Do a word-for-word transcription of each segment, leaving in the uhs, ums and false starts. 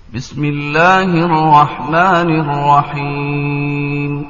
بسم الله الرحمن الرحيم.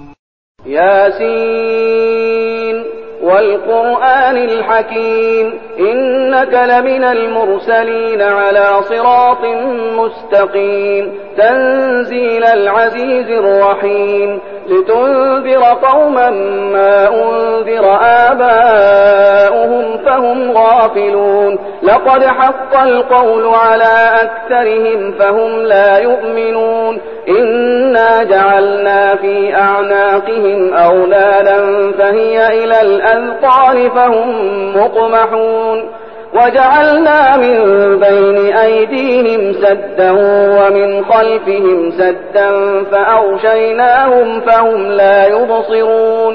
ياسين والقرآن الحكيم إنك لمن المرسلين على صراط مستقيم تنزيل العزيز الرحيم لتنذر قوما ما أنذر آباؤهم فهم غافلون لقد حق القول على أكثرهم فهم لا يؤمنون إنا جعلنا في أعناقهم أغلالا فهي إلى الأذقان فهم مقمحون وجعلنا من بين أيديهم سدا ومن خلفهم سدا فأغشيناهم فهم لا يبصرون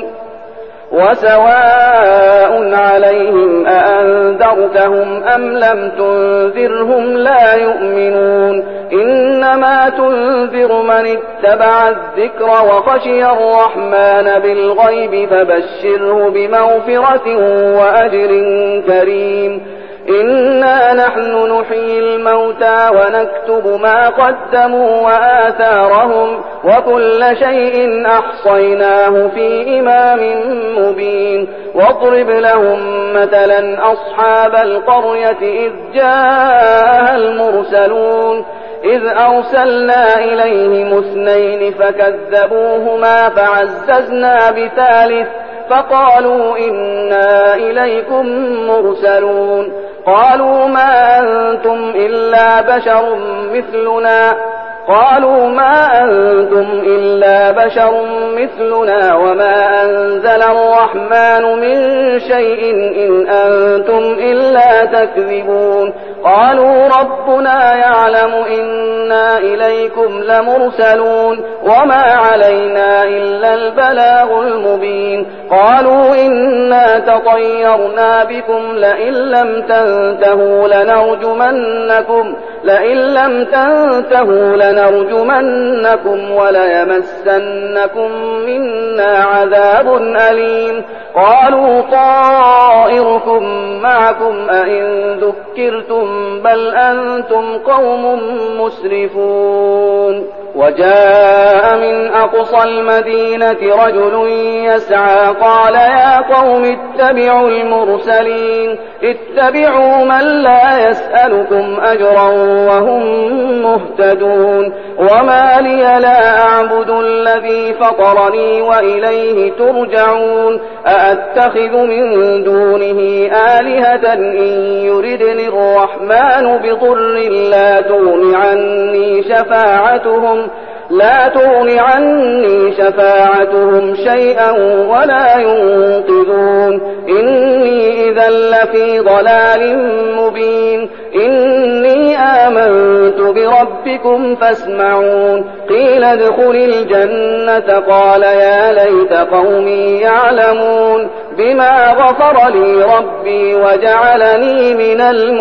وسواء عليهم أأنذرتهم أم لم تنذرهم لا يؤمنون إنما تنذر من اتبع الذكر وخشي الرحمن بالغيب فبشره بمغفرة وأجر كريم إنا نحن نحيي الموتى ونكتب ما قدموا وآثارهم وكل شيء أحصيناه في إمام مبين واضرب لهم مثلا أصحاب القرية إذ جاءها المرسلون إذ أرسلنا إليهم اثنين فكذبوهما فعززنا بثالث فقالوا إنا إليكم مرسلون قالوا ما أنتم إلا بشر مثلنا قالوا ما أنتم إلا بشر مثلنا وما أنزل الرحمن من شيء إن أنتم إلا تكذبون قالوا ربنا يعلم إنا إليكم لمرسلون وما علينا إلا البلاغ المبين قالوا إنا تطيرنا بكم لئن لم تنتهوا لنرجمنكم لئن لم تنتهوا لنرجمنكم وليمسنكم منا عذاب أليم قالوا طائركم معكم أئن ذكرتم بل أنتم قوم مسرفون وجاء من أقصى المدينة رجل يسعى قال يا قوم اتبعوا المرسلين اتبعوا من لا يسألكم أجرا وهم مهتدون وما لي لا أعبد الذي فطرني وإليه ترجعون أأتخذ من دونه آلهة إن يردني الرحمن بضر لا تغن عني شفاعتهم لا تغن عني شفاعتهم شيئا ولا ينقذون إني إذا لفي ضلال مبين إني آمنت بربكم فاسمعون قيل ادخل الجنة قال يا ليت قومي يعلمون بما غفر لي ربي وجعلني من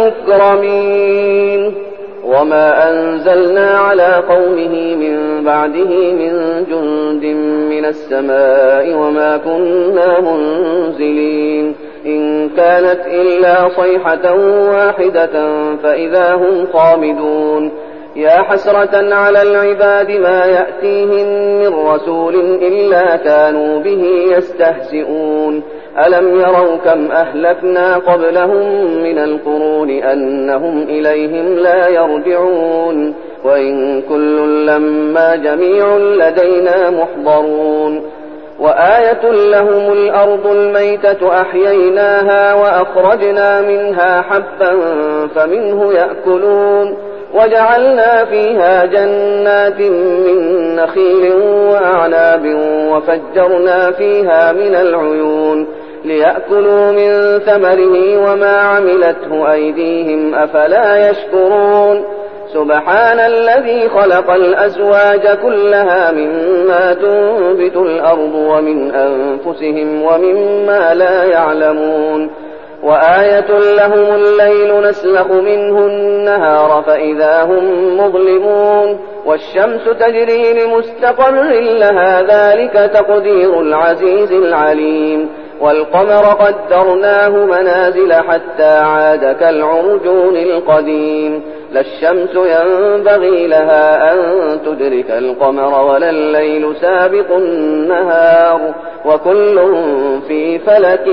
المكرمين وما أنزلنا على قومه من بعده من جند من السماء وما كنا منزلين إن كانت إلا صيحة واحدة فإذا هم خامدون يا حسرة على العباد ما يأتيهم من رسول إلا كانوا به يستهزئون ألم يروا كم أهلكنا قبلهم من القرون أنهم إليهم لا يرجعون وإن كل لما جميع لدينا محضرون وآية لهم الأرض الميتة أحييناها وأخرجنا منها حبا فمنه يأكلون وجعلنا فيها جنات من نخيل وأعناب وفجرنا فيها من العيون ليأكلوا من ثمره وما عملته أيديهم أفلا يشكرون سبحان الذي خلق الأزواج كلها مما تنبت الأرض ومن أنفسهم ومما لا يعلمون وآية لهم الليل نسلخ منه النهار فإذا هم مظلمون والشمس تجري لمستقر لها ذلك تقدير العزيز العليم والقمر قدرناه منازل حتى عاد كالعرجون القديم لا الشمس ينبغي لها أن تدرك القمر ولا الليل سابق النهار وكل في فلك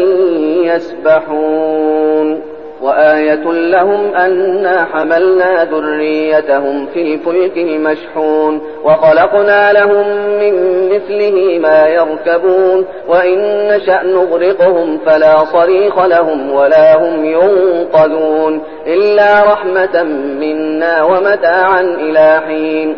يسبحون وآية لهم أنا حملنا ذريتهم في الفلك المشحون وخلقنا لهم من مثله ما يركبون وإن نشأ نغرقهم فلا صريخ لهم ولا هم ينقذون إلا رحمة منا ومتاعا إلى حين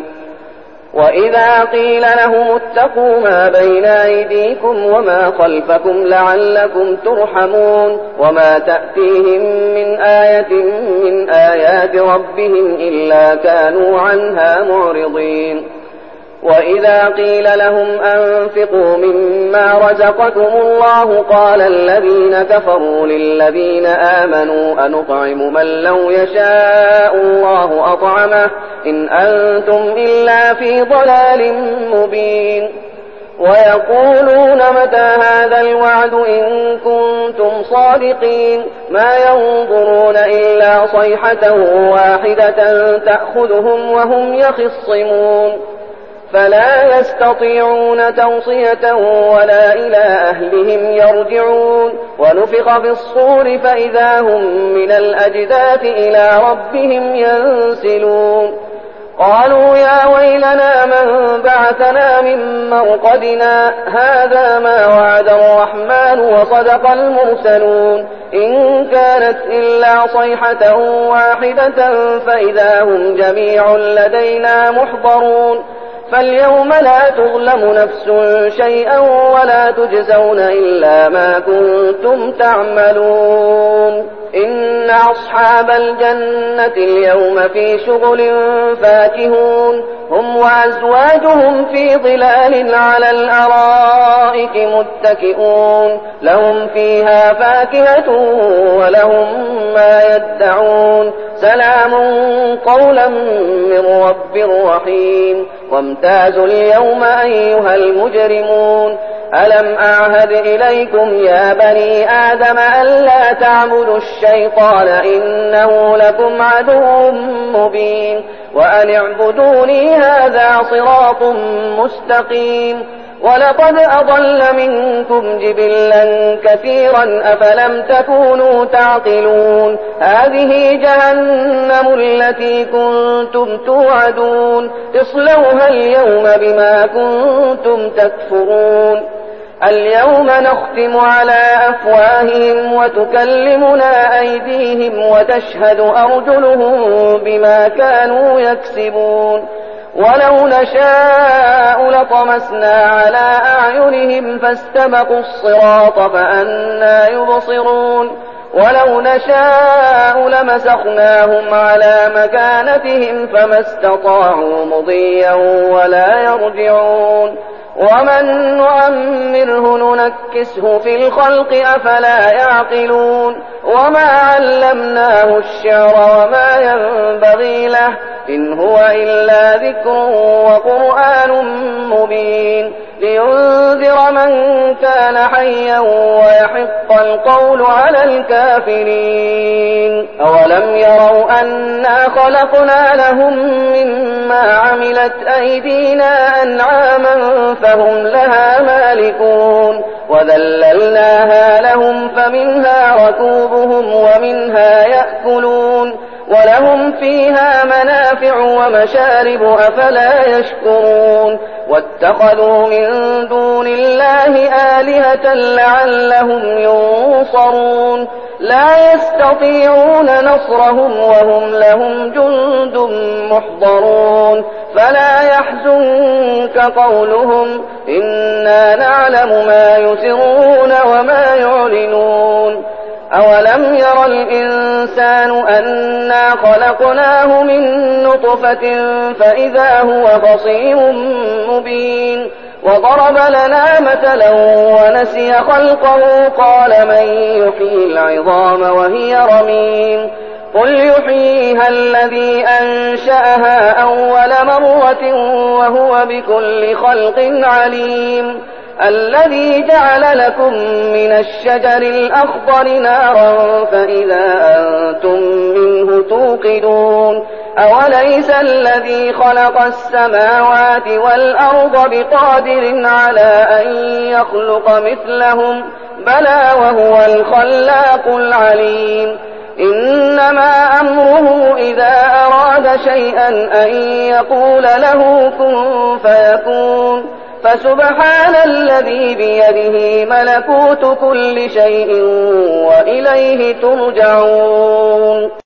وإذا قيل لهم اتقوا ما بين أيديكم وما خلفكم لعلكم ترحمون وما تأتيهم من آية من آيات ربهم إلا كانوا عنها معرضين وإذا قيل لهم أنفقوا مما رزقكم الله قال الذين كفروا للذين آمنوا أنطعم من لو يشاء الله أطعمه إن أنتم إلا في ضلال مبين ويقولون متى هذا الوعد إن كنتم صادقين ما ينظرون إلا صيحة واحدة تأخذهم وهم يخصمون فلا يستطيعون توصية ولا إلى أهلهم يرجعون ونفخ في الصور فإذا هم من الأجداث إلى ربهم ينسلون قالوا يا ويلنا من بعثنا من مرقدنا هذا ما وعد الرحمن وصدق المرسلون إن كانت إلا صيحة واحدة فإذا هم جميع لدينا محضرون فاليوم لا تظلم نفس شيئا ولا تجزون إلا ما كنتم تعملون إن أصحاب الجنة اليوم في شغل فاكهون هم وأزواجهم في ظلال على الأرائك متكئون لهم فيها فاكهة ولهم ما يدعون سلام قولا من رب رحيم وامتازوا اليوم أيها المجرمون ألم أعهد إليكم يا بني آدم ألا تعبدوا الشيطان إنه لكم عدو مبين وأن اعبدوني هذا صراط مستقيم ولقد أضل منكم جبلا كثيرا أفلم تكونوا تعقلون هذه جهنم التي كنتم توعدون اصلوها اليوم بما كنتم تكفرون اليوم نختم على أفواههم وتكلمنا أيديهم وتشهد أرجلهم بما كانوا يكسبون ولو نشاء لطمسنا على أعينهم فاستبقوا الصراط فأنى يبصرون ولو نشاء لمسخناهم على مكانتهم فما استطاعوا مضيا ولا يرجعون ومن نؤمره ننكسه في الخلق أفلا يعقلون وما علمناه الشعر وما ينبغي له إن هو إلا ذكر وقرآن مبين لينذر من كان حيا ويحق القول على الكافرين أولم يروا أنا خلقنا لهم مما عملت أيدينا أنعاما فهم لها مالكون وذللناها لهم فمنها ركوبهم ومنها يأكلون ولهم فيها منافع ومشارب أفلا يشكرون واتخذوا من دون الله آلهة لعلهم ينصرون لا يستطيعون نصرهم وهم لهم جند محضرون فلا يحزنك قولهم إنا نعلم ما يسرون وما يعلنون أولم ير الإنسان أنا خلقناه من نطفة فإذا هو خصيم مبين وضرب لنا مثلا ونسي خلقه قال من يحيي العظام وهي رميم قل يحييها الذي أنشأها أول مرة وهو بكل خلق عليم الذي جعل لكم من الشجر الأخضر نارا فإذا أنتم منه توقدون أوليس الذي خلق السماوات والأرض بقادر على أن يخلق مثلهم بلى وهو الخلاق العليم إنما أمره إذا أراد شيئا أن يقول له كن فيكون فسبحان الذي بيده ملكوت كل شيء وإليه ترجعون.